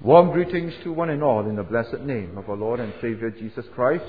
Warm greetings to one and all in the blessed name of our Lord and Savior Jesus Christ.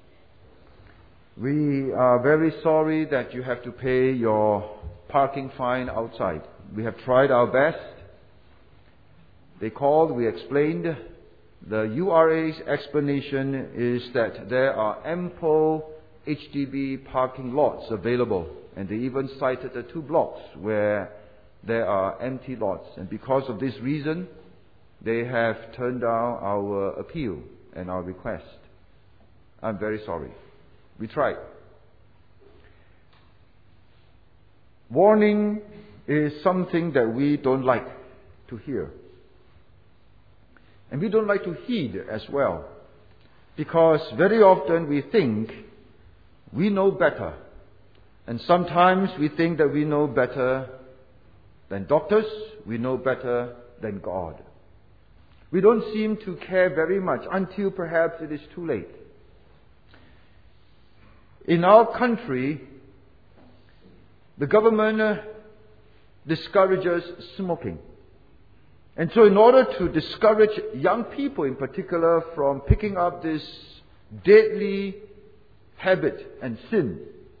We are very sorry that you have to pay your parking fine outside. We have tried our best. They called, we explained. The URA's explanation is that there are ample HDB parking lots available, and they even cited the 2 blocks where there are empty lots. And because of this reason, they have turned down our appeal and our request. I'm very sorry. We tried. Warning is something that we don't like to hear. And we don't like to heed as well. Because very often we think we know better. And sometimes we think that we know better than doctors. We know better than God. We don't seem to care very much until perhaps it is too late. In our country, the government discourages smoking. And so in order to discourage young people in particular from picking up this deadly habit and sin,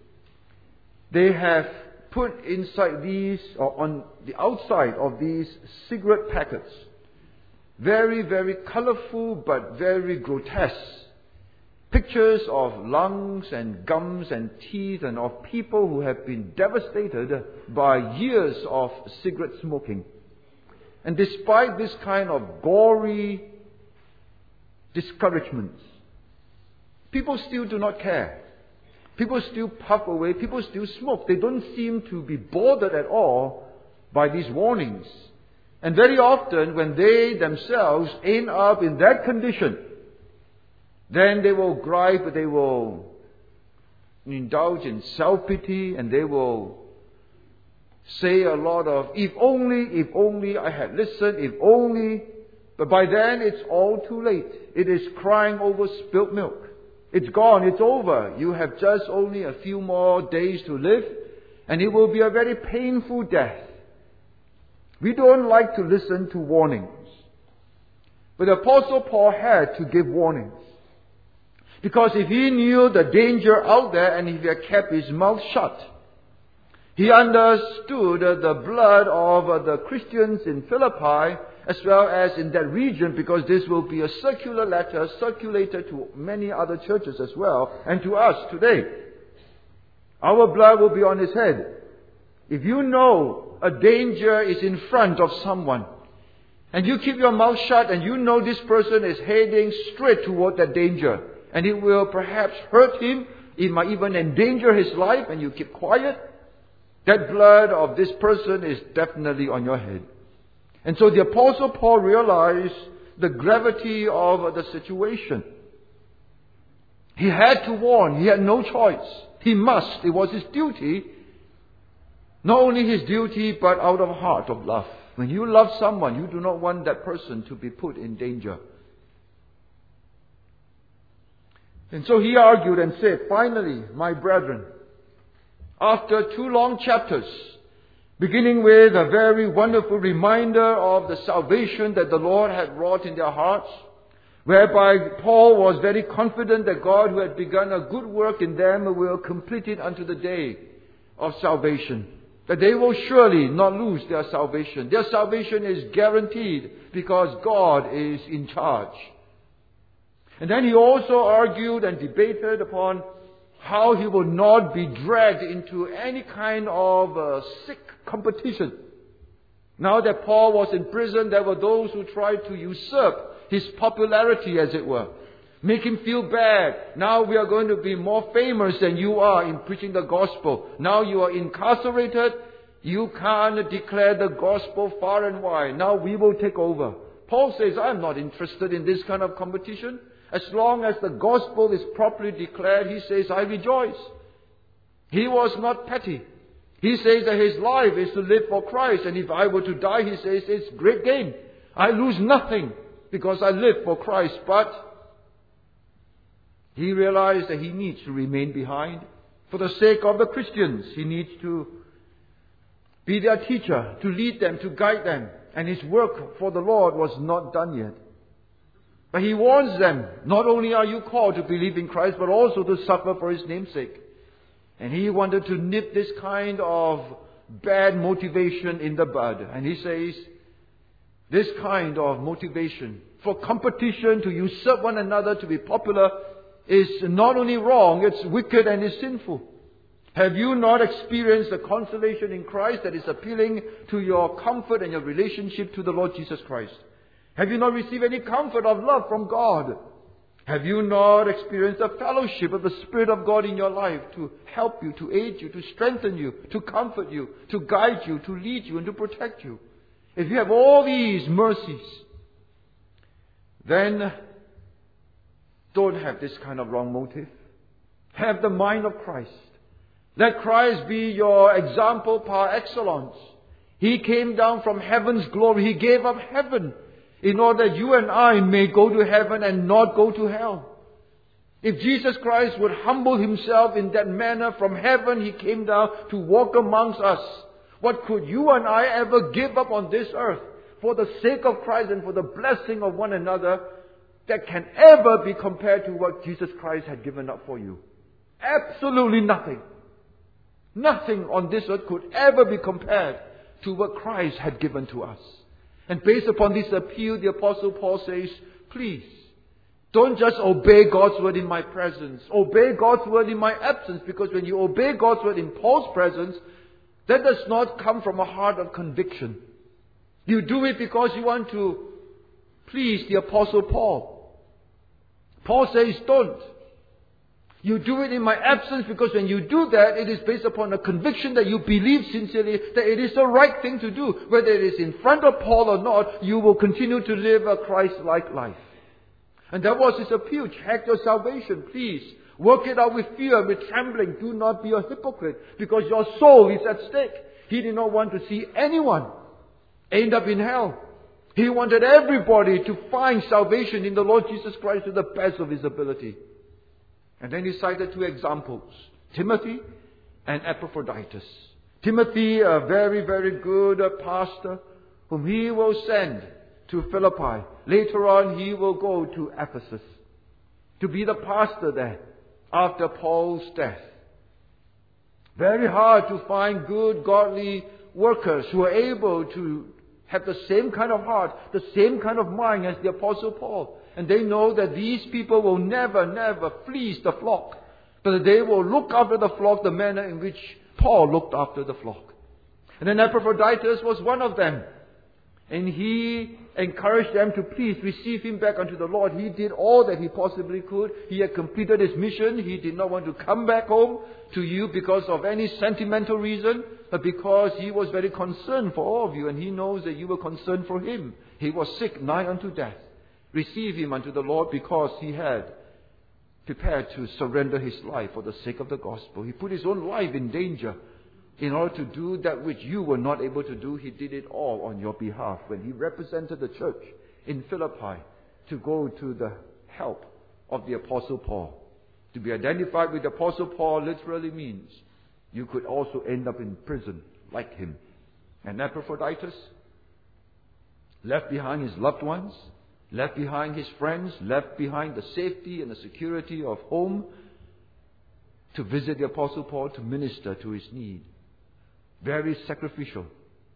they have put inside these, or on the outside of these cigarette packets, very, very colorful but very grotesque pictures of lungs and gums and teeth and of people who have been devastated by years of cigarette smoking. And despite this kind of gory discouragements, people still do not care. People still puff away. People still smoke. They don't seem to be bothered at all by these warnings. And very often, when they themselves end up in that condition, then they will gripe, they will indulge in self-pity, and they will say a lot of, if only I had listened, if only. But by then, it's all too late. It is crying over spilt milk. It's gone, it's over. You have just only a few more days to live, and it will be a very painful death. We don't like to listen to warnings. But the Apostle Paul had to give warnings. Because if he knew the danger out there and if he had kept his mouth shut, he understood the blood of the Christians in Philippi as well as in that region, because this will be a circular letter circulated to many other churches as well and to us today. Our blood will be on his head. If you know a danger is in front of someone, and you keep your mouth shut, and you know this person is heading straight toward that danger, and it will perhaps hurt him, it might even endanger his life, and you keep quiet, that blood of this person is definitely on your head. And so the Apostle Paul realized the gravity of the situation. He had to warn. He had no choice. He must. It was his duty. Not only his duty, but out of heart of love. When you love someone, you do not want that person to be put in danger. And so he argued and said, finally, my brethren, after 2 long chapters, beginning with a very wonderful reminder of the salvation that the Lord had wrought in their hearts, whereby Paul was very confident that God, who had begun a good work in them, will complete it unto the day of salvation. That they will surely not lose their salvation. Their salvation is guaranteed because God is in charge. And then he also argued and debated upon how he will not be dragged into any kind of sick competition. Now that Paul was in prison, there were those who tried to usurp his popularity, as it were. Make him feel bad. Now we are going to be more famous than you are in preaching the gospel. Now you are incarcerated. You can't declare the gospel far and wide. Now we will take over. Paul says, I'm not interested in this kind of competition. As long as the gospel is properly declared, he says, I rejoice. He was not petty. He says that his life is to live for Christ. And if I were to die, he says, it's great gain. I lose nothing because I live for Christ. But he realized that he needs to remain behind. For the sake of the Christians, he needs to be their teacher, to lead them, to guide them. And his work for the Lord was not done yet. But he warns them, not only are you called to believe in Christ, but also to suffer for His name's sake. And he wanted to nip this kind of bad motivation in the bud. And he says, this kind of motivation for competition, to usurp one another, to be popular, is not only wrong, it's wicked and is sinful. Have you not experienced the consolation in Christ that is appealing to your comfort and your relationship to the Lord Jesus Christ? Have you not received any comfort of love from God? Have you not experienced the fellowship of the Spirit of God in your life to help you, to aid you, to strengthen you, to comfort you, to guide you, to lead you, and to protect you? If you have all these mercies, then don't have this kind of wrong motive. Have the mind of Christ. Let Christ be your example par excellence. He came down from heaven's glory. He gave up heaven in order that you and I may go to heaven and not go to hell. If Jesus Christ would humble Himself in that manner from heaven, He came down to walk amongst us. What could you and I ever give up on this earth for the sake of Christ and for the blessing of one another that can ever be compared to what Jesus Christ had given up for you? Absolutely nothing. Nothing on this earth could ever be compared to what Christ had given to us. And based upon this appeal, the Apostle Paul says, please, don't just obey God's word in my presence. Obey God's word in my absence. Because when you obey God's word in Paul's presence, that does not come from a heart of conviction. You do it because you want to please the Apostle Paul. Paul says, don't. You do it in my absence because when you do that, it is based upon a conviction that you believe sincerely that it is the right thing to do. Whether it is in front of Paul or not, you will continue to live a Christ-like life. And that was his appeal. Check your salvation, please. Work it out with fear and with trembling. Do not be a hypocrite because your soul is at stake. He did not want to see anyone end up in hell. He wanted everybody to find salvation in the Lord Jesus Christ to the best of his ability. And then he cited two examples, Timothy and Epaphroditus. Timothy, a very, very good pastor, whom he will send to Philippi. Later on, he will go to Ephesus to be the pastor there after Paul's death. Very hard to find good, godly workers who are able to have the same kind of heart, the same kind of mind as the Apostle Paul. And they know that these people will never, never fleece the flock, but they will look after the flock the manner in which Paul looked after the flock. And then Epaphroditus was one of them. And he encouraged them to please receive him back unto the Lord. He did all that he possibly could. He had completed his mission. He did not want to come back home to you because of any sentimental reason, but because he was very concerned for all of you, and he knows that you were concerned for him. He was sick, nigh unto death. Receive him unto the Lord because he had prepared to surrender his life for the sake of the gospel. He put his own life in danger in order to do that which you were not able to do. He did it all on your behalf when he represented the church in Philippi to go to the help of the Apostle Paul. To be identified with the Apostle Paul literally means you could also end up in prison like him. And Epaphroditus left behind his loved ones, left behind his friends, left behind the safety and the security of home to visit the Apostle Paul, to minister to his need. Very sacrificial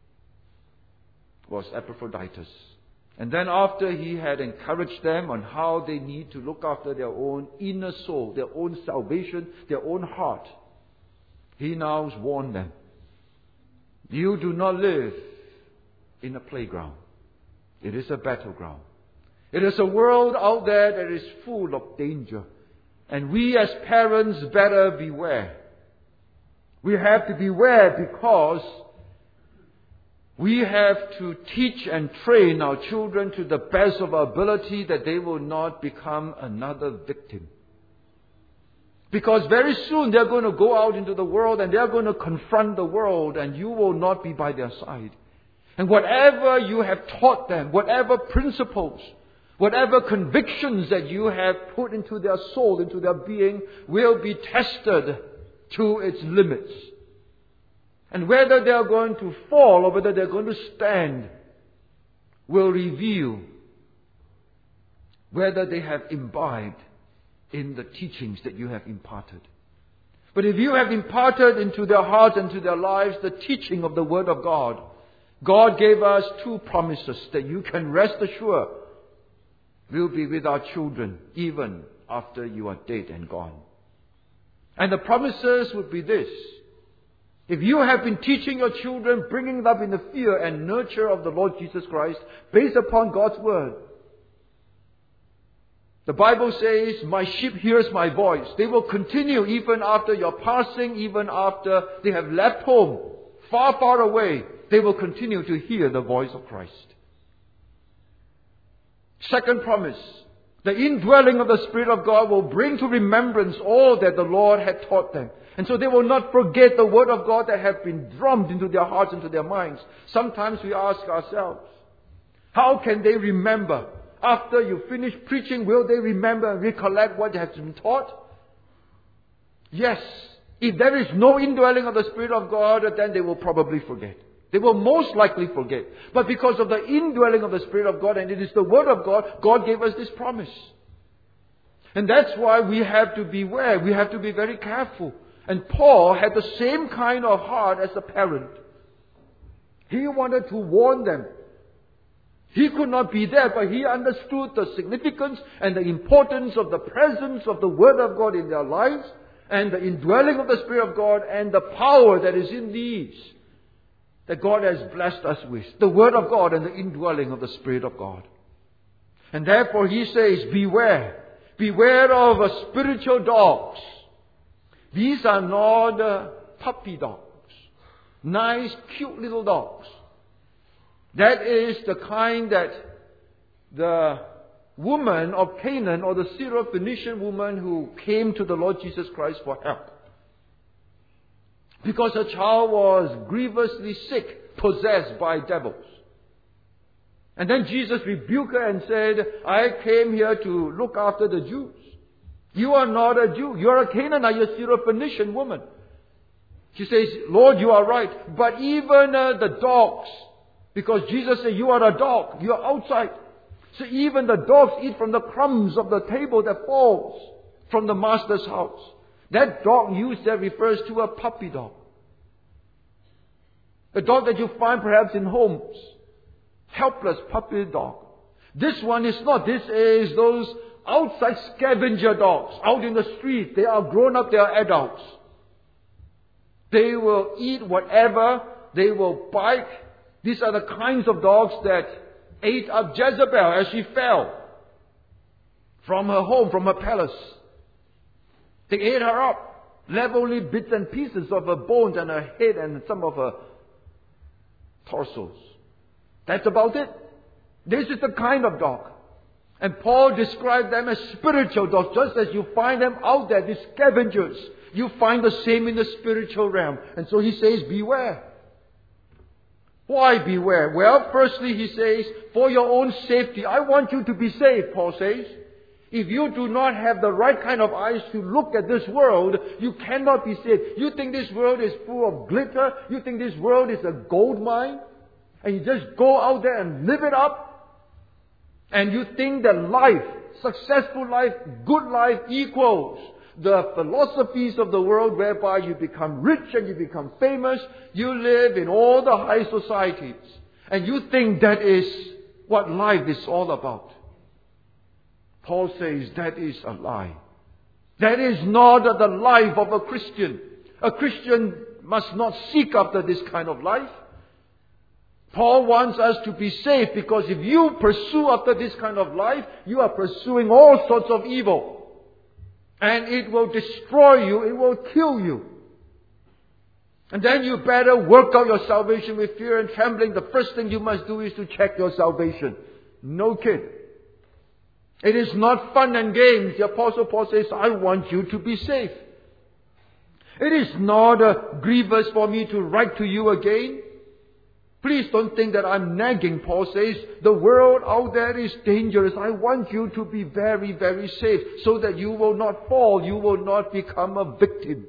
was Epaphroditus. And then after he had encouraged them on how they need to look after their own inner soul, their own salvation, their own heart, he now warned them. You do not live in a playground. It is a battleground. It is a world out there that is full of danger. And we as parents better beware. We have to beware because we have to teach and train our children to the best of our ability that they will not become another victim. Because very soon they're going to go out into the world and they're going to confront the world, and you will not be by their side. And whatever you have taught them, whatever principles, whatever convictions that you have put into their soul, into their being, will be tested to its limits. And whether they are going to fall or whether they are going to stand will reveal whether they have imbibed in the teachings that you have imparted. But if you have imparted into their hearts and to their lives the teaching of the Word of God, God gave us 2 promises that you can rest assured will be with our children even after you are dead and gone. And the promises would be this: if you have been teaching your children, bringing them up in the fear and nurture of the Lord Jesus Christ based upon God's Word, the Bible says, my sheep hears my voice. They will continue even after your passing, even after they have left home, far, far away. They will continue to hear the voice of Christ. Second promise, the indwelling of the Spirit of God will bring to remembrance all that the Lord had taught them. And so they will not forget the Word of God that have been drummed into their hearts, into their minds. Sometimes we ask ourselves, how can they remember? After you finish preaching, will they remember and recollect what has been taught? Yes. If there is no indwelling of the Spirit of God, then they will probably forget. They will most likely forget. But because of the indwelling of the Spirit of God, and it is the Word of God, God gave us this promise. And that's why we have to beware. We have to be very careful. And Paul had the same kind of heart as a parent. He wanted to warn them. He could not be there, but he understood the significance and the importance of the presence of the Word of God in their lives, and the indwelling of the Spirit of God, and the power that is in these that God has blessed us with. The Word of God and the indwelling of the Spirit of God. And therefore he says, beware. Beware of spiritual dogs. These are not puppy dogs. Nice, cute little dogs. That is the kind that the woman of Canaan, or the Syrophoenician woman who came to the Lord Jesus Christ for help, because her child was grievously sick, possessed by devils. And then Jesus rebuked her and said, I came here to look after the Jews. You are not a Jew. You are a Canaanite, you're a Syrophoenician woman. She says, Lord, you are right. But even the dogs, because Jesus said, you are a dog, you are outside. So even the dogs eat from the crumbs of the table that falls from the master's house. That dog used there refers to a puppy dog. A dog that you find perhaps in homes. Helpless puppy dog. This one is not. This is those outside scavenger dogs out in the street. They are grown up, they are adults. They will eat whatever. They will bite. These are the kinds of dogs that ate up Jezebel as she fell from her home, from her palace. They ate her up, left only bits and pieces of her bones and her head and some of her torsos. That's about it. This is the kind of dog. And Paul described them as spiritual dogs, just as you find them out there, these scavengers. You find the same in the spiritual realm. And so he says, beware. Why beware? Well, firstly he says, for your own safety. I want you to be safe, Paul says. If you do not have the right kind of eyes to look at this world, you cannot be safe. You think this world is full of glitter? You think this world is a gold mine? And you just go out there and live it up? And you think that life, successful life, good life equals the philosophies of the world whereby you become rich and you become famous. You live in all the high societies. And you think that is what life is all about. Paul says that is a lie. That is not the life of a Christian. A Christian must not seek after this kind of life. Paul wants us to be safe, because if you pursue after this kind of life, you are pursuing all sorts of evil. And it will destroy you. It will kill you. And then you better work out your salvation with fear and trembling. The first thing you must do is to check your salvation. No kid. It is not fun and games. The Apostle Paul says, I want you to be safe. It is not grievous for me to write to you again. Please don't think that I'm nagging. Paul says, the world out there is dangerous. I want you to be very, very safe, so that you will not fall. You will not become a victim.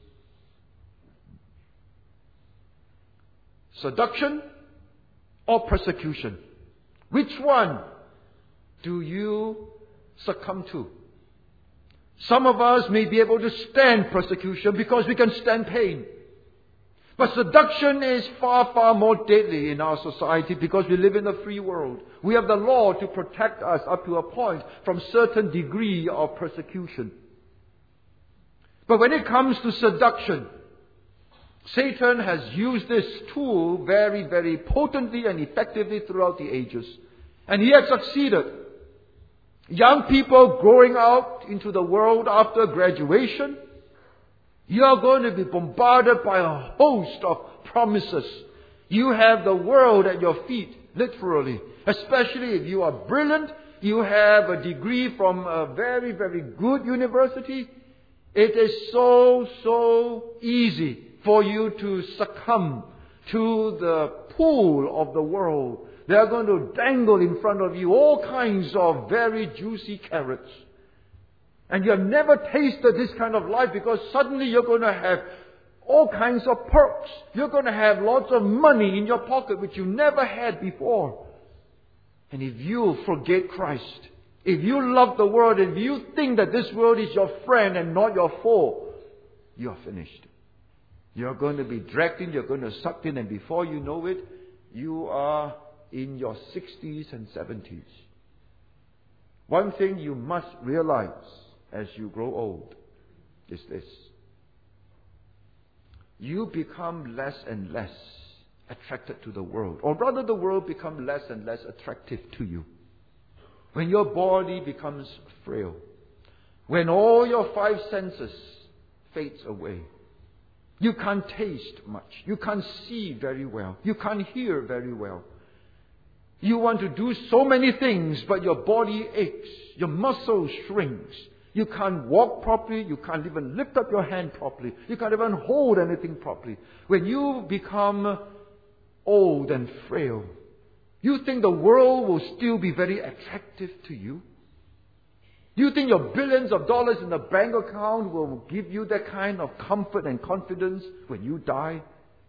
Seduction or persecution? Which one do you succumb to. Some of us may be able to stand persecution because we can stand pain. But seduction is far, far more deadly in our society because we live in a free world. We have the law to protect us up to a point from certain degree of persecution. But when it comes to seduction, Satan has used this tool very, very potently and effectively throughout the ages. And he has succeeded. Young people growing out into the world after graduation, you are going to be bombarded by a host of promises. You have the world at your feet, literally. Especially if you are brilliant, you have a degree from a very, very good university. It is so easy for you to succumb to the pool of the world. They are going to dangle in front of you all kinds of very juicy carrots. And you have never tasted this kind of life because suddenly you're going to have all kinds of perks. You're going to have lots of money in your pocket which you never had before. And if you forget Christ, if you love the world, if you think that this world is your friend and not your foe, you are finished. You're going to be dragged in, you're going to sucked in, and before you know it, you are in your 60s and 70s. One thing you must realize as you grow old is this. You become less and less attracted to the world. Or rather, the world becomes less and less attractive to you. When your body becomes frail. When all your five senses fades away. You can't taste much. You can't see very well. You can't hear very well. You want to do so many things, but your body aches. Your muscle shrinks. You can't walk properly. You can't even lift up your hand properly. You can't even hold anything properly. When you become old and frail, you think the world will still be very attractive to you? Do you think your billions of dollars in the bank account will give you that kind of comfort and confidence when you die?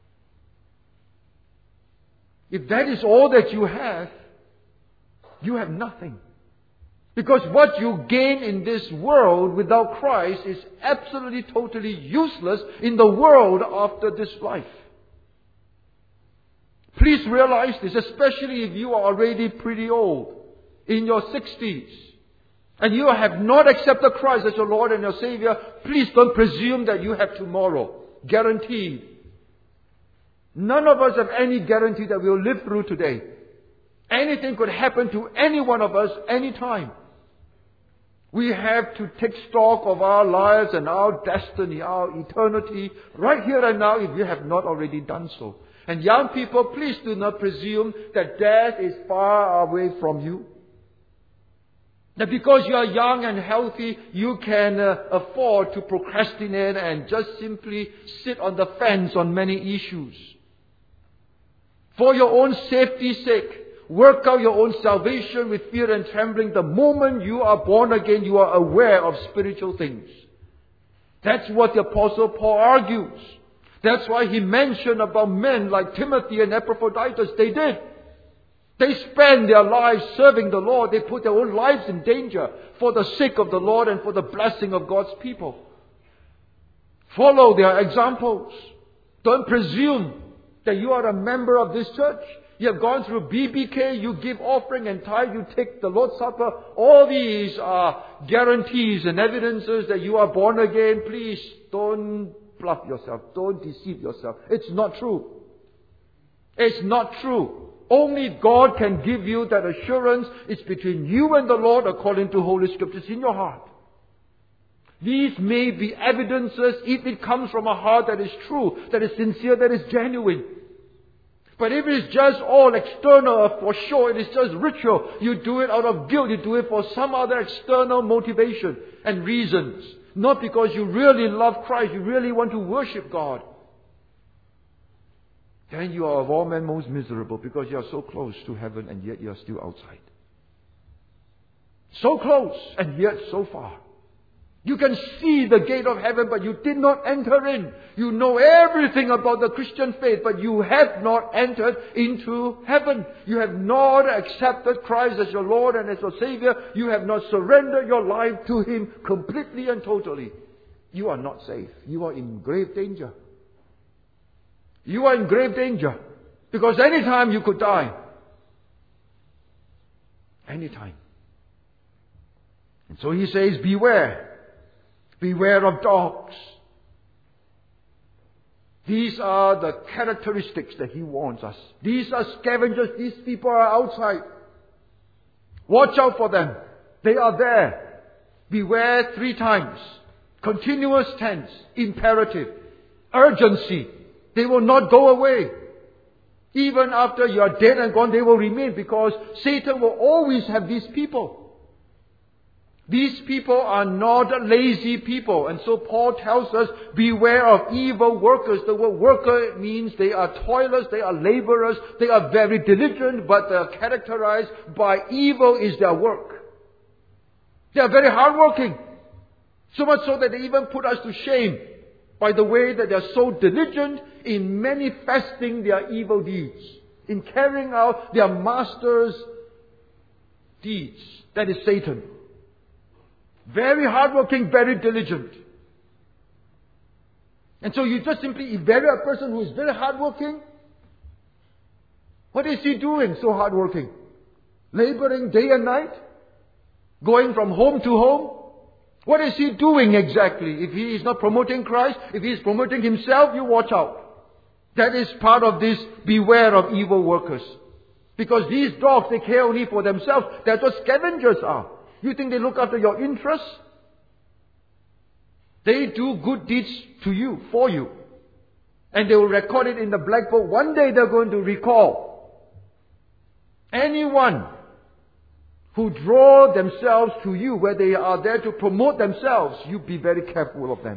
If that is all that you have nothing. Because what you gain in this world without Christ is absolutely, totally useless in the world after this life. Please realize this, especially if you are already pretty old, in your 60s, and you have not accepted Christ as your Lord and your Savior. Please don't presume that you have tomorrow. Guaranteed. None of us have any guarantee that we'll live through today. Anything could happen to any one of us anytime. We have to take stock of our lives and our destiny, our eternity, right here and now if you have not already done so. And young people, please do not presume that death is far away from you. That because you are young and healthy, you can afford to procrastinate and just simply sit on the fence on many issues. For your own safety's sake, work out your own salvation with fear and trembling. The moment you are born again, you are aware of spiritual things. That's what the Apostle Paul argues. That's why he mentioned about men like Timothy and Epaphroditus. They did. They spend their lives serving the Lord. They put their own lives in danger for the sake of the Lord and for the blessing of God's people. Follow their examples. Don't presume that you are a member of this church. You have gone through BBK, you give offering and tithe, you take the Lord's Supper. All these are guarantees and evidences that you are born again. Please don't bluff yourself. Don't deceive yourself. It's not true. It's not true. Only God can give you that assurance. It's between you and the Lord according to Holy Scriptures in your heart. These may be evidences if it comes from a heart that is true, that is sincere, that is genuine. But if it is just all external for show, it is just ritual, you do it out of guilt, you do it for some other external motivation and reasons. Not because you really love Christ, you really want to worship God. Then you are of all men most miserable because you are so close to heaven and yet you are still outside. So close and yet so far. You can see the gate of heaven, but you did not enter in. You know everything about the Christian faith, but you have not entered into heaven. You have not accepted Christ as your Lord and as your Savior. You have not surrendered your life to Him completely and totally. You are not safe. You are in grave danger. You are in grave danger. Because anytime you could die. Anytime. And so He says, beware. Beware of dogs. These are the characteristics that He warns us. These are scavengers. These people are outside. Watch out for them. They are there. Beware 3 times. Continuous tense. Imperative. Urgency. They will not go away. Even after you are dead and gone, they will remain, because Satan will always have these people. These people are not lazy people. And so Paul tells us, beware of evil workers. The word worker means they are toilers, they are laborers, they are very diligent, but they are characterized by evil is their work. They are very hardworking. So much so that they even put us to shame by the way that they are so diligent in manifesting their evil deeds, in carrying out their master's deeds. That is Satan. Very hardworking, very diligent. And so you just simply evaluate a person who is very hardworking. What is he doing so hardworking? Laboring day and night? Going from home to home? What is he doing exactly? If he is not promoting Christ, if he is promoting himself, you watch out. That is part of this beware of evil workers. Because these dogs, they care only for themselves. That's what scavengers are. You think they look after your interests? They do good deeds to you, for you. And they will record it in the black book. One day they're going to recall. Anyone who draw themselves to you, where they are there to promote themselves, you be very careful of them.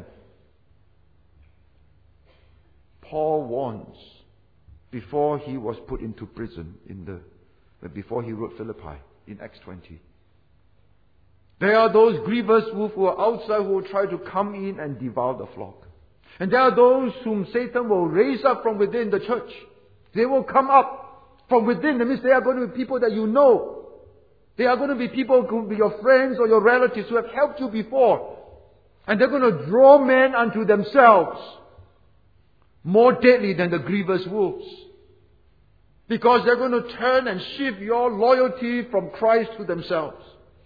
Paul warns before he was put into prison before he wrote Philippi in Acts 20. There are those grievous wolves who are outside who will try to come in and devour the flock. And there are those whom Satan will raise up from within the church. They will come up from within. That means they are going to be people that you know. They are going to be people who will be your friends or your relatives who have helped you before. And they're going to draw men unto themselves. More deadly than the grievous wolves. Because they're going to turn and shift your loyalty from Christ to themselves.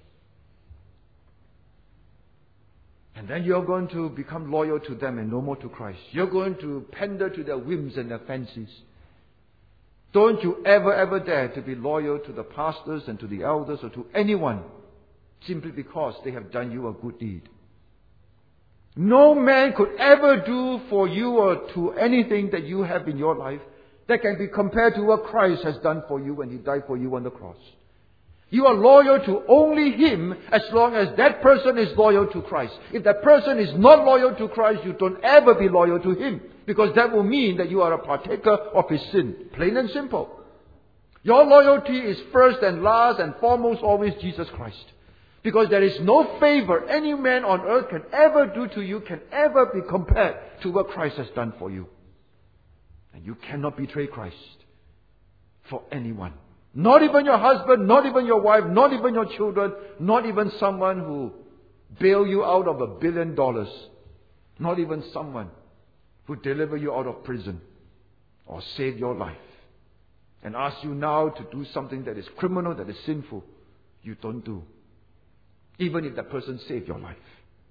And then you're going to become loyal to them and no more to Christ. You're going to pander to their whims and their fancies. Don't you ever dare to be loyal to the pastors and to the elders or to anyone simply because they have done you a good deed. No man could ever do for you or to anything that you have in your life that can be compared to what Christ has done for you when He died for you on the cross. You are loyal to only Him as long as that person is loyal to Christ. If that person is not loyal to Christ, you don't ever be loyal to Him. Because that will mean that you are a partaker of His sin. Plain and simple. Your loyalty is first and last and foremost always Jesus Christ. Because there is no favor any man on earth can ever do to you, can ever be compared to what Christ has done for you. And you cannot betray Christ for anyone. Not even your husband, not even your wife, not even your children, not even someone who bail you out of $1 billion. Not even someone who deliver you out of prison or save your life and ask you now to do something that is criminal, that is sinful. You don't do. Even if that person saved your life.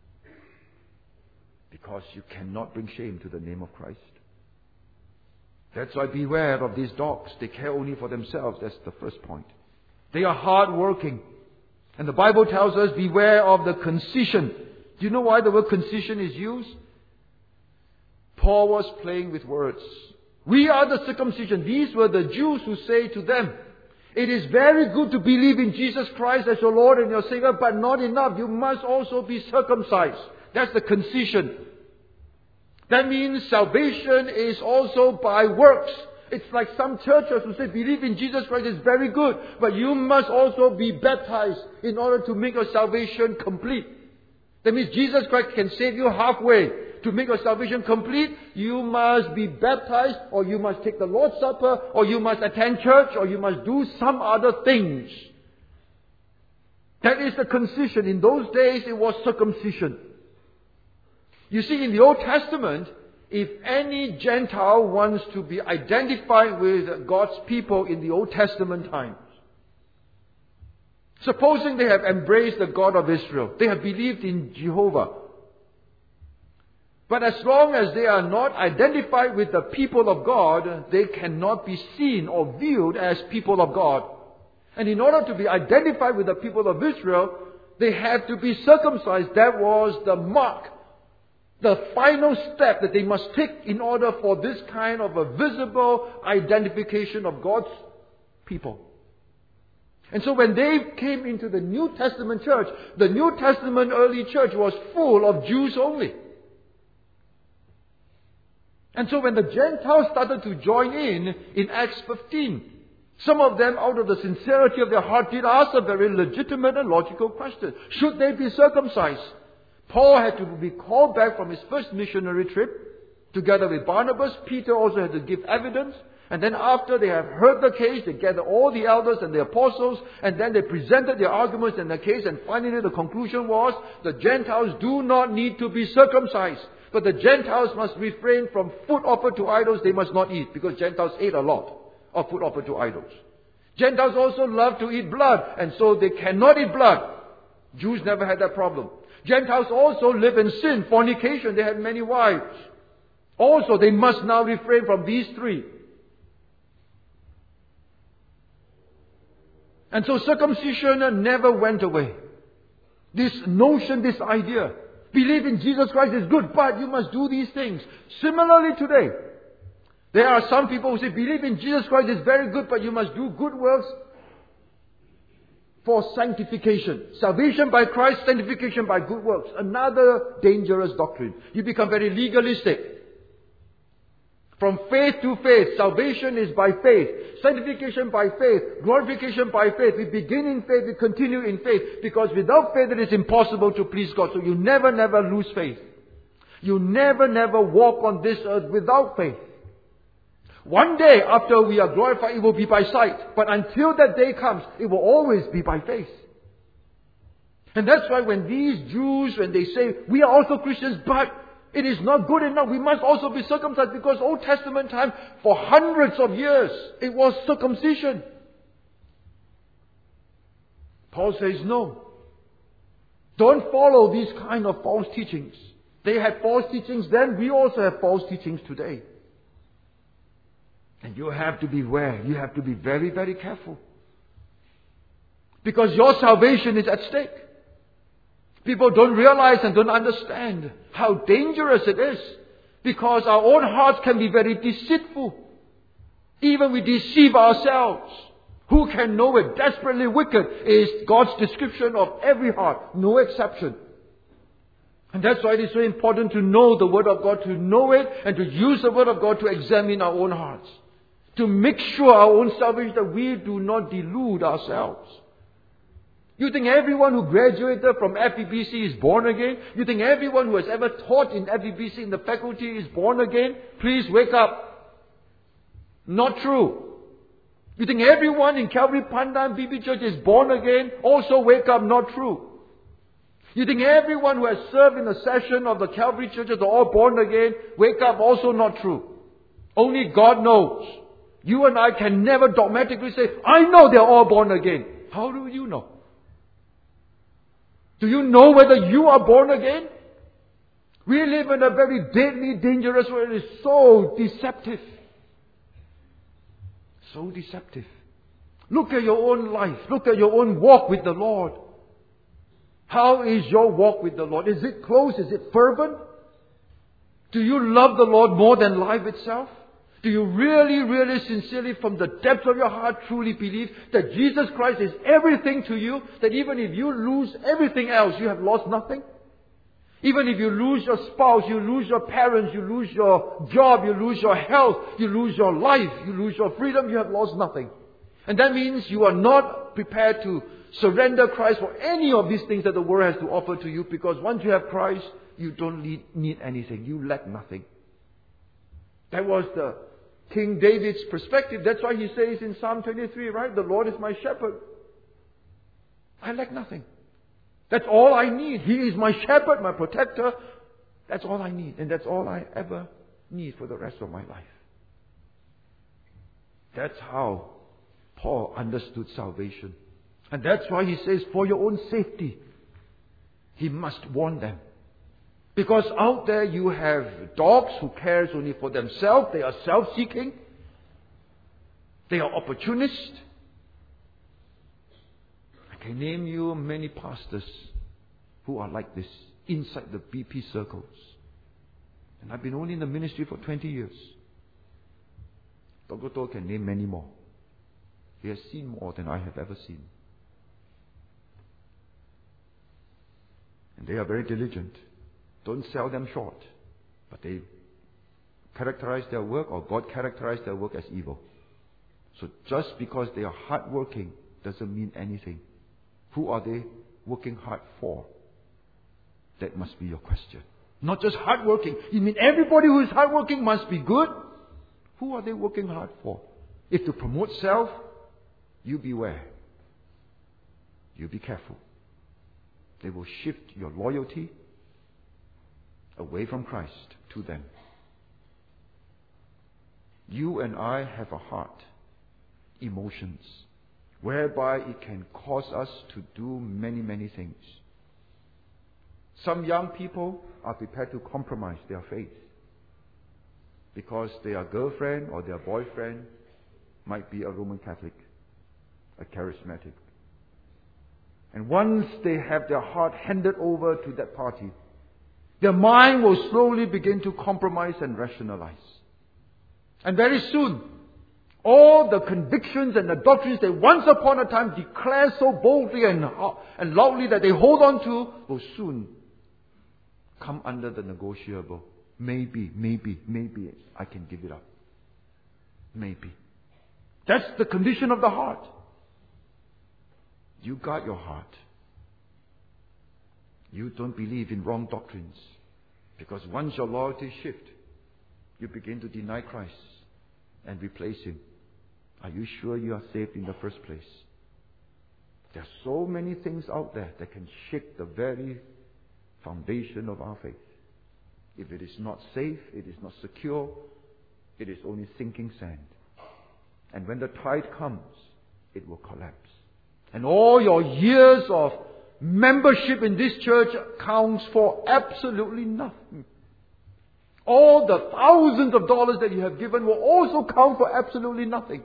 Because you cannot bring shame to the name of Christ. That's why beware of these dogs. They care only for themselves. That's the first point. They are hard-working. And the Bible tells us, beware of the concision. Do you know why the word concision is used? Paul was playing with words. We are the circumcision. These were the Jews who say to them, it is very good to believe in Jesus Christ as your Lord and your Savior, but not enough. You must also be circumcised. That's the concision. That means salvation is also by works. It's like some churches who say believe in Jesus Christ is very good, but you must also be baptized in order to make your salvation complete. That means Jesus Christ can save you halfway. To make your salvation complete, you must be baptized, or you must take the Lord's Supper, or you must attend church, or you must do some other things. That is the concision. In those days, it was circumcision. You see, in the Old Testament, if any Gentile wants to be identified with God's people in the Old Testament times, supposing they have embraced the God of Israel, they have believed in Jehovah, but as long as they are not identified with the people of God, they cannot be seen or viewed as people of God. And in order to be identified with the people of Israel, they had to be circumcised. That was the mark, the final step that they must take in order for this kind of a visible identification of God's people. And so when they came into the New Testament church, the New Testament early church was full of Jews only. And so when the Gentiles started to join in Acts 15, some of them, out of the sincerity of their heart, did ask a very legitimate and logical question. Should they be circumcised? Paul had to be called back from his first missionary trip together with Barnabas. Peter also had to give evidence. And then after they have heard the case, they gathered all the elders and the apostles, and then they presented their arguments in the case, and finally the conclusion was the Gentiles do not need to be circumcised. But the Gentiles must refrain from food offered to idols they must not eat, because Gentiles ate a lot of food offered to idols. Gentiles also love to eat blood, and so they cannot eat blood. Jews never had that problem. Gentiles also live in sin, fornication. They had many wives. Also, they must now refrain from these three. And so circumcision never went away. This notion, this idea, believe in Jesus Christ is good, but you must do these things. Similarly today, there are some people who say, believe in Jesus Christ is very good, but you must do good works for sanctification. Salvation by Christ, sanctification by good works. Another dangerous doctrine. You become very legalistic. From faith to faith, salvation is by faith. Sanctification by faith. Glorification by faith. We begin in faith, we continue in faith. Because without faith it is impossible to please God. So you never lose faith. You never walk on this earth without faith. One day after we are glorified, it will be by sight. But until that day comes, it will always be by faith. And that's why when these Jews, when they say, we are also Christians, but it is not good enough, we must also be circumcised, because Old Testament time, for hundreds of years, it was circumcision. Paul says, no. Don't follow these kind of false teachings. They had false teachings then, we also have false teachings today. And you have to beware. You have to be very, very careful. Because your salvation is at stake. People don't realize and don't understand how dangerous it is. Because our own hearts can be very deceitful. Even we deceive ourselves. Who can know it? Desperately wicked is God's description of every heart. No exception. And that's why it is so important to know the Word of God, to know it, and to use the Word of God to examine our own hearts. To make sure our own salvation, that we do not delude ourselves. You think everyone who graduated from FEBC is born again? You think everyone who has ever taught in FEBC in the faculty is born again? Please wake up. Not true. You think everyone in Calvary Pandan BB Church is born again? Also wake up. Not true. You think everyone who has served in a session of the Calvary churches are all born again? Wake up. Also not true. Only God knows. You and I can never dogmatically say, I know they're all born again. How do you know? Do you know whether you are born again? We live in a very deadly, dangerous world. It is so deceptive. So deceptive. Look at your own life. Look at your own walk with the Lord. How is your walk with the Lord? Is it close? Is it fervent? Do you love the Lord more than life itself? Do you really, sincerely, from the depths of your heart, truly believe that Jesus Christ is everything to you? That even if you lose everything else, you have lost nothing? Even if you lose your spouse, you lose your parents, you lose your job, you lose your health, you lose your life, you lose your freedom, you have lost nothing. And that means you are not prepared to surrender Christ for any of these things that the world has to offer to you, because once you have Christ, you don't need anything. You lack nothing. That was the King David's perspective. That's why he says in Psalm 23, right? The Lord is my shepherd. I lack nothing. That's all I need. He is my shepherd, my protector. That's all I need. And that's all I ever need for the rest of my life. That's how Paul understood salvation. And that's why he says, for your own safety, he must warn them. Because out there you have dogs who cares only for themselves. They are self-seeking. They are opportunists. I can name you many pastors who are like this inside the BP circles. And I've been only in the ministry for 20 years. Dr. Toh can name many more. He has seen more than I have ever seen. And they are very diligent. Don't sell them short. But they characterize their work, or God characterized their work as evil. So just because they are hardworking doesn't mean anything. Who are they working hard for? That must be your question. Not just hardworking. You mean everybody who is hardworking must be good? Who are they working hard for? If to promote self, you beware. You be careful. They will shift your loyalty away from Christ to them. You and I have a heart, emotions, whereby it can cause us to do many, many things. Some young people are prepared to compromise their faith because their girlfriend or their boyfriend might be a Roman Catholic, a charismatic. And once they have their heart handed over to that party, their mind will slowly begin to compromise and rationalize. And very soon, all the convictions and the doctrines they once upon a time declared so boldly and loudly that they hold on to will soon come under the negotiable. Maybe I can give it up. Maybe. That's the condition of the heart. You guard your heart. You don't believe in wrong doctrines. Because once your loyalty shifts, you begin to deny Christ and replace Him. Are you sure you are saved in the first place? There are so many things out there that can shake the very foundation of our faith. If it is not safe, it is not secure, it is only sinking sand. And when the tide comes, it will collapse. And all your years of membership in this church counts for absolutely nothing. All the thousands of dollars that you have given will also count for absolutely nothing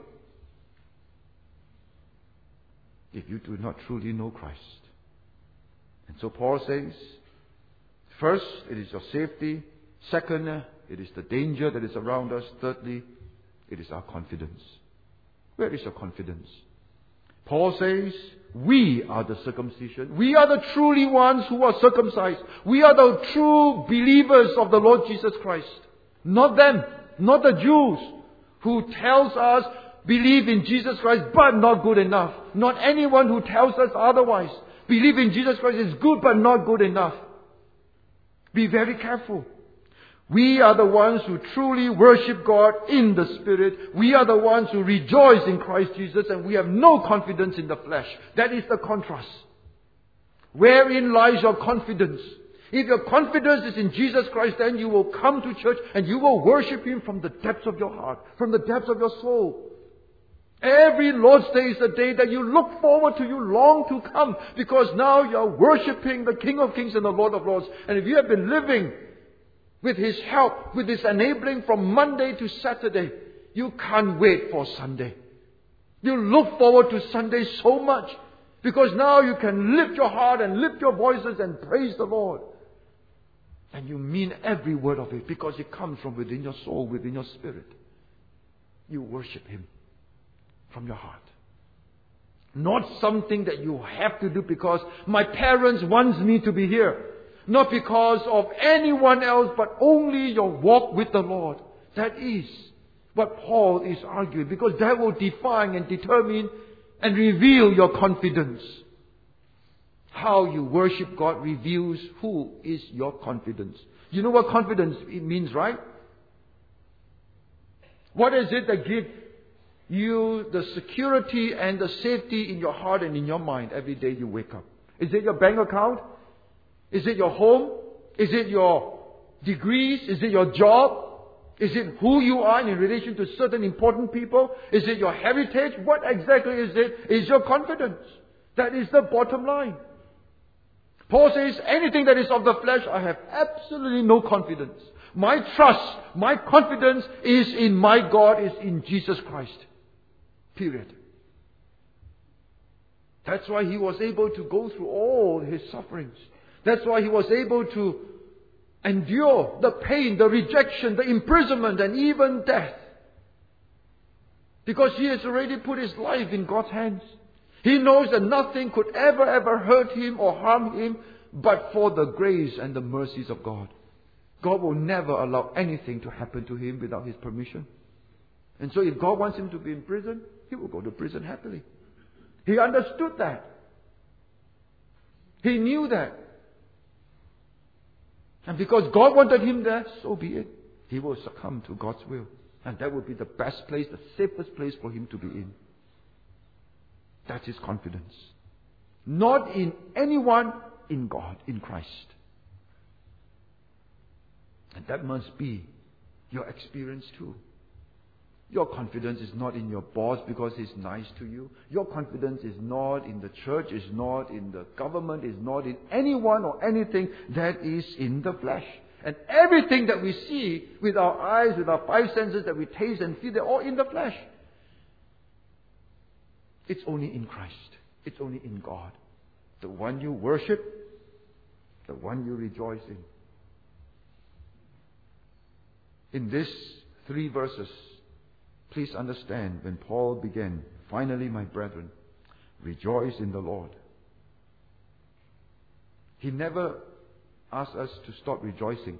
if you do not truly know Christ. And so Paul says, first, it is your safety. Second, it is the danger that is around us. Thirdly, it is our confidence. Where is your confidence? Paul says, we are the circumcision. We are the truly ones who are circumcised. We are the true believers of the Lord Jesus Christ. Not them, not the Jews who tells us believe in Jesus Christ but not good enough. Not anyone who tells us otherwise. Believe in Jesus Christ is good but not good enough. Be very careful. We are the ones who truly worship God in the Spirit. We are the ones who rejoice in Christ Jesus, and we have no confidence in the flesh. That is the contrast. Wherein lies your confidence? If your confidence is in Jesus Christ, then you will come to church and you will worship Him from the depths of your heart, from the depths of your soul. Every Lord's Day is a day that you look forward to, you long to come, because now you are worshiping the King of Kings and the Lord of Lords. And if you have been living with His help, with His enabling from Monday to Saturday, you can't wait for Sunday. You look forward to Sunday so much, because now you can lift your heart and lift your voices and praise the Lord. And you mean every word of it, because it comes from within your soul, within your spirit. You worship Him from your heart. Not something that you have to do because my parents want me to be here. Not because of anyone else, but only your walk with the Lord. That is what Paul is arguing, because that will define and determine and reveal your confidence. How you worship God reveals who is your confidence. You know what confidence means, right? What is it that gives you the security and the safety in your heart and in your mind every day you wake up? Is it your bank account? Is it your home? Is it your degrees? Is it your job? Is it who you are in relation to certain important people? Is it your heritage? What exactly is it? Is your confidence. That is the bottom line. Paul says, anything that is of the flesh, I have absolutely no confidence. My trust, my confidence is in my God, is in Jesus Christ. Period. That's why he was able to go through all his sufferings. That's why he was able to endure the pain, the rejection, the imprisonment, and even death. Because he has already put his life in God's hands. He knows that nothing could ever hurt him or harm him but for the grace and the mercies of God. God will never allow anything to happen to him without his permission. And so if God wants him to be in prison, he will go to prison happily. He understood that. He knew that. And because God wanted him there, so be it. He will succumb to God's will. And that will be the best place, the safest place for him to be in. That's his confidence. Not in anyone, in God, in Christ. And that must be your experience too. Your confidence is not in your boss because he's nice to you. Your confidence is not in the church, is not in the government, is not in anyone or anything that is in the flesh. And everything that we see with our eyes, with our five senses, that we taste and feel, they're all in the flesh. It's only in Christ. It's only in God. The one you worship, the one you rejoice in. In these 3 verses, please understand when Paul began, finally, my brethren, rejoice in the Lord. He never asked us to stop rejoicing.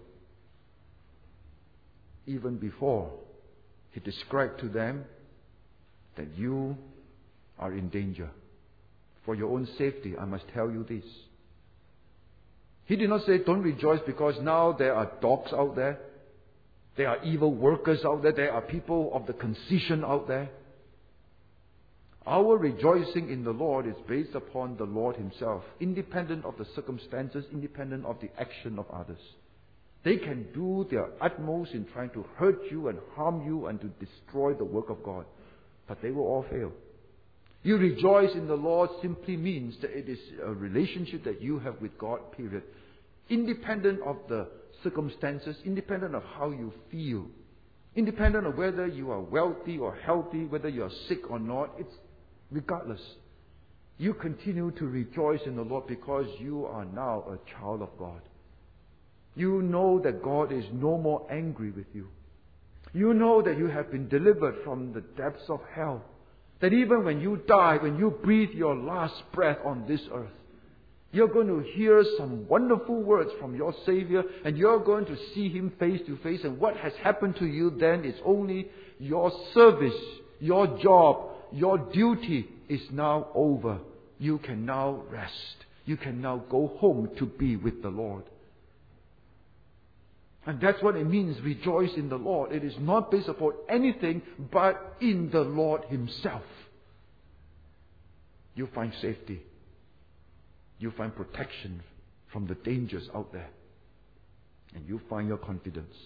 Even before, he described to them that you are in danger. For your own safety, I must tell you this. He did not say, don't rejoice because now there are dogs out there. There are evil workers out there. There are people of the concision out there. Our rejoicing in the Lord is based upon the Lord Himself, independent of the circumstances, independent of the action of others. They can do their utmost in trying to hurt you and harm you and to destroy the work of God, but they will all fail. You rejoice in the Lord simply means that it is a relationship that you have with God, period. Independent of the circumstances, independent of how you feel, independent of whether you are wealthy or healthy, whether you are sick or not, it's regardless. You continue to rejoice in the Lord because you are now a child of God. You know that God is no more angry with you. You know that you have been delivered from the depths of hell. That even when you die, when you breathe your last breath on this earth, you're going to hear some wonderful words from your Savior, and you're going to see Him face to face. And what has happened to you then is only your service, your job, your duty is now over. You can now rest. You can now go home to be with the Lord. And that's what it means, rejoice in the Lord. It is not based upon anything but in the Lord Himself. You find safety. You find protection from the dangers out there. And you find your confidence.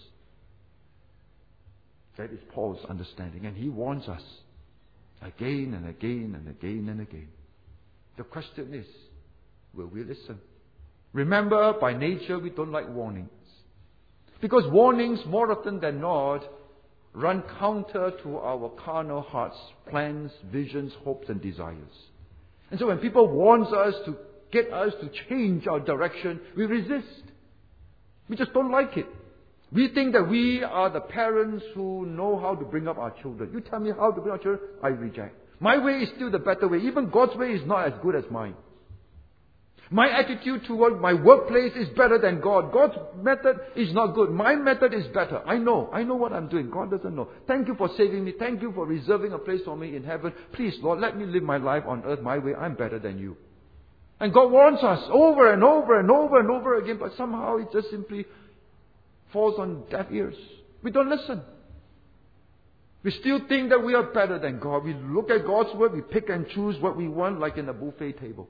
That is Paul's understanding. And he warns us again and again and again and again. The question is, will we listen? Remember, by nature, we don't like warnings. Because warnings, more often than not, run counter to our carnal hearts, plans, visions, hopes, and desires. And so when people warn us to get us to change our direction, we resist. We just don't like it. We think that we are the parents who know how to bring up our children. You tell me how to bring up our children, I reject. My way is still the better way. Even God's way is not as good as mine. My attitude toward my workplace is better than God. God's method is not good. My method is better. I know what I'm doing. God doesn't know. Thank you for saving me. Thank you for reserving a place for me in heaven. Please, Lord, let me live my life on earth my way. I'm better than you. And God warns us over and over and over and over again, but somehow it just simply falls on deaf ears. We don't listen. We still think that we are better than God. We look at God's word, we pick and choose what we want like in a buffet table.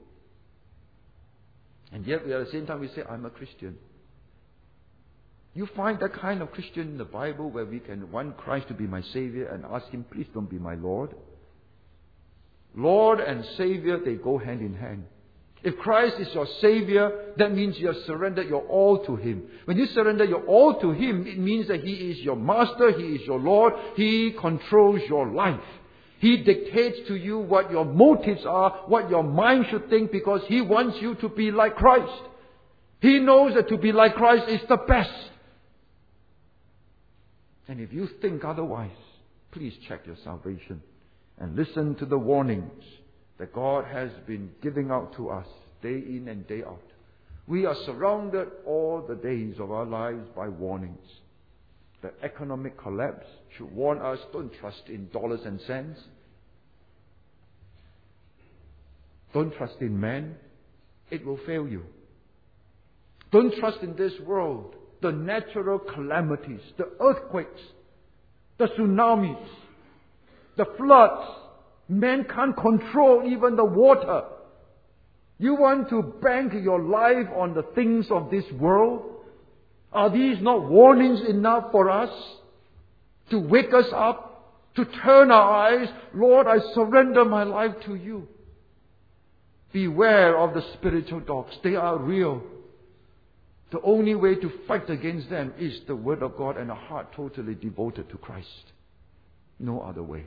And yet, at the same time, we say, I'm a Christian. You find that kind of Christian in the Bible where we can want Christ to be my Savior and ask Him, please don't be my Lord. Lord and Savior, they go hand in hand. If Christ is your Savior, that means you have surrendered your all to Him. When you surrender your all to Him, it means that He is your Master, He is your Lord, He controls your life. He dictates to you what your motives are, what your mind should think, because He wants you to be like Christ. He knows that to be like Christ is the best. And if you think otherwise, please check your salvation and listen to the warnings that God has been giving out to us day in and day out. We are surrounded all the days of our lives by warnings. The economic collapse should warn us, don't trust in dollars and cents. Don't trust in man. It will fail you. Don't trust in this world. The natural calamities, the earthquakes, the tsunamis, the floods. Man can't control even the water. You want to bank your life on the things of this world? Are these not warnings enough for us to wake us up, to turn our eyes? Lord, I surrender my life to you. Beware of the spiritual dogs. They are real. The only way to fight against them is the Word of God and a heart totally devoted to Christ. No other way.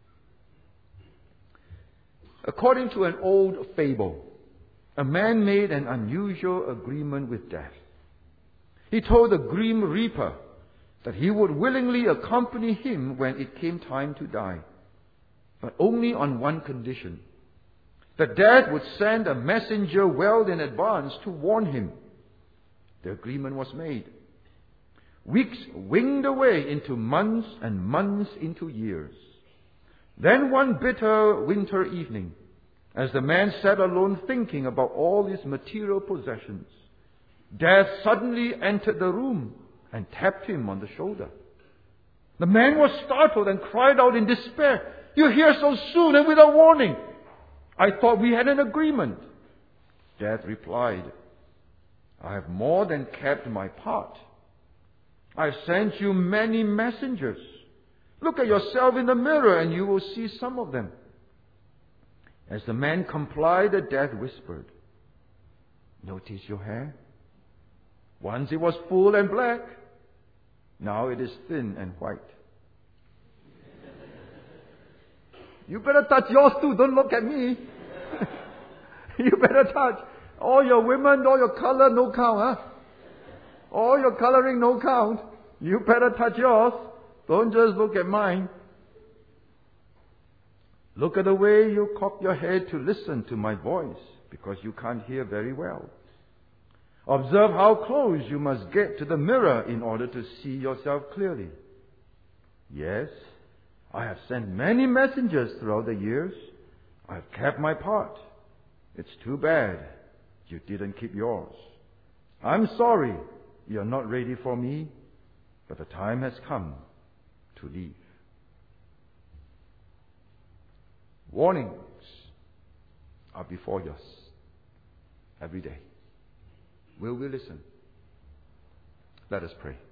According to an old fable, a man made an unusual agreement with death. He told the grim reaper that he would willingly accompany him when it came time to die, but only on one condition: that death would send a messenger well in advance to warn him. The agreement was made. Weeks winged away into months and months into years. Then one bitter winter evening, as the man sat alone thinking about all his material possessions, Death suddenly entered the room and tapped him on the shoulder. The man was startled and cried out in despair, "You're here so soon and without warning. I thought we had an agreement." Death replied, "I have more than kept my part. I've sent you many messengers. Look at yourself in the mirror and you will see some of them." As the man complied, Death whispered, "Notice your hair? Once it was full and black. Now it is thin and white. You better touch yours too. Don't look at me. You better touch. All your women, all your color, no count, huh? All your coloring, no count. You better touch yours. Don't just look at mine. Look at the way you cock your head to listen to my voice, because you can't hear very well. Observe how close you must get to the mirror in order to see yourself clearly. Yes, I have sent many messengers throughout the years. I have kept my part. It's too bad you didn't keep yours. I'm sorry you're not ready for me, but the time has come to leave." Warnings are before us every day. Will we listen? Let us pray.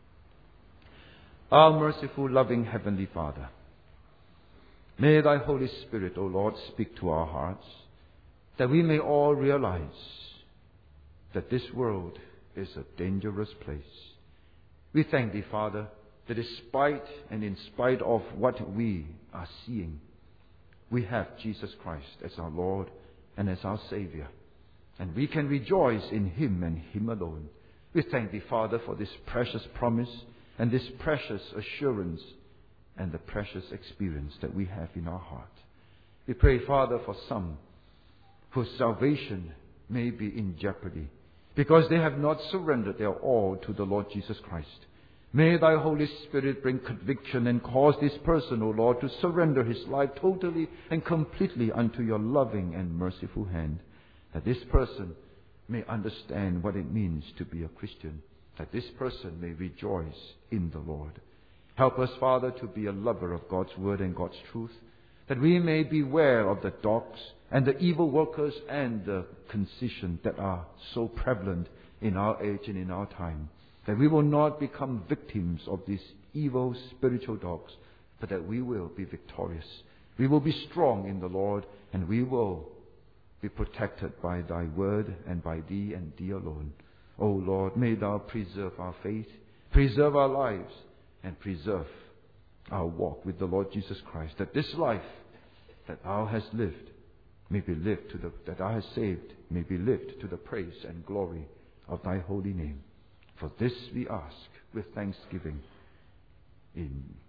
Our merciful, loving Heavenly Father, may Thy Holy Spirit, O Lord, speak to our hearts, that we may all realize that this world is a dangerous place. We thank Thee, Father, that despite and in spite of what we are seeing, we have Jesus Christ as our Lord and as our Savior. And we can rejoice in Him and Him alone. We thank Thee, Father, for this precious promise and this precious assurance and the precious experience that we have in our heart. We pray, Father, for some whose salvation may be in jeopardy because they have not surrendered their all to the Lord Jesus Christ. May Thy Holy Spirit bring conviction and cause this person, O Lord, to surrender his life totally and completely unto Your loving and merciful hand, that this person may understand what it means to be a Christian, that this person may rejoice in the Lord. Help us, Father, to be a lover of God's Word and God's truth, that we may beware of the dogs and the evil workers and the concision that are so prevalent in our age and in our time, that we will not become victims of these evil spiritual dogs, but that we will be victorious. We will be strong in the Lord, and we will be protected by Thy Word and by Thee and Thee alone. O Lord, may Thou preserve our faith, preserve our lives, and preserve our walk with the Lord Jesus Christ, that this life that Thou hast lived may be lived that Thou hast saved may be lived to the praise and glory of Thy holy name. For this we ask with thanksgiving in